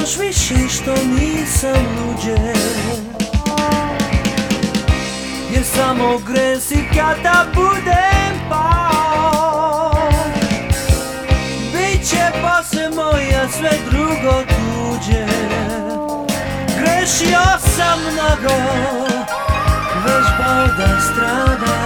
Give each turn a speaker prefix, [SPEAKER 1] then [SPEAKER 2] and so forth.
[SPEAKER 1] još više što nisam luđe, jer samo gresi kada budem pao. Biće posle moja sve drugo tuđe. Grešio sam mnogo, vežbao da stradam.